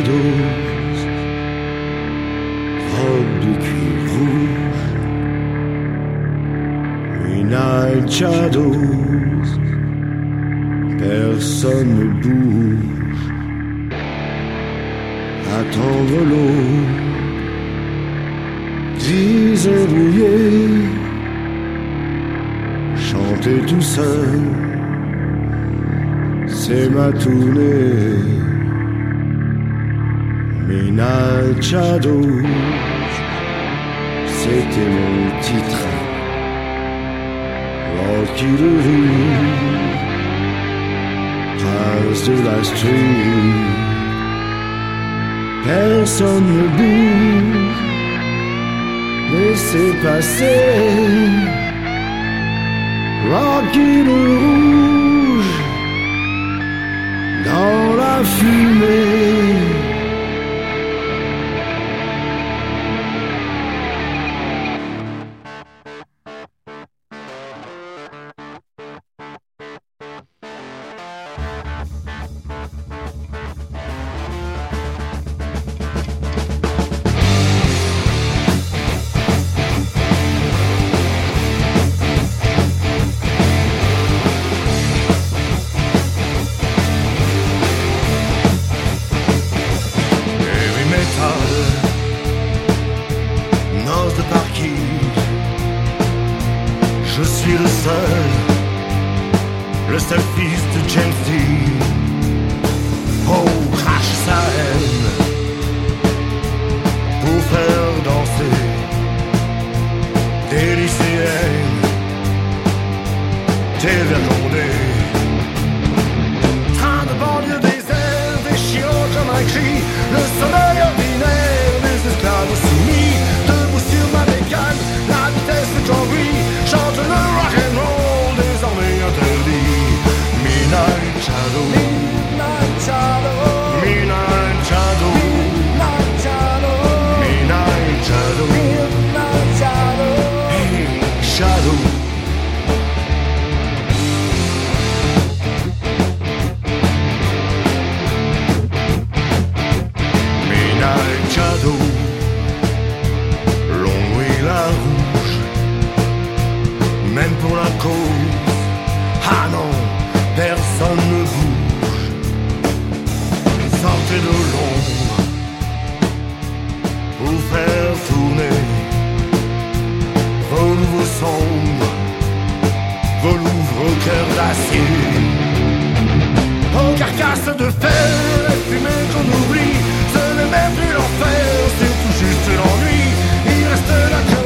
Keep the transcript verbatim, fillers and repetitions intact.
shadows, robe de cuir rouge, midnight shadows, personne ne bouge, attendre l'eau, désembrouiller, chanter tout seul, c'est ma tournée. Midnight Shadows, c'était mon titre. Rocky de rue, prince de la street. Personne ne bouge, laissez passer. Rocky de rouge, dans la fumée. Noce de parking, je suis le seul, le seul fils de James Dean. Oh, crache sa haine pour faire danser des lycéennes, des vergondés. Train de banlieue désert, des chiots comme un cri, le sommeil ordinaire des esclaves soumis. Debout sur ma bécane, la vitesse de conduit, chante le rock'n'roll désormais interdit. Midnight Shadow, Midnight Shadow, Midnight Shadow, Midnight Shadow, Midnight Shadow, Midnight Shadow, hey, Shadow. Shadow, long et la rouge, même pour la cause, ah non, personne ne bouge. Sortez de l'ombre pour faire tourner vos nouveaux sombres, vos louvres cœurs d'acier. Aux carcasses de fer, les fumées qu'on oublie, ce n'est même plus l'enfer, c'est tout juste l'ennui. Il reste la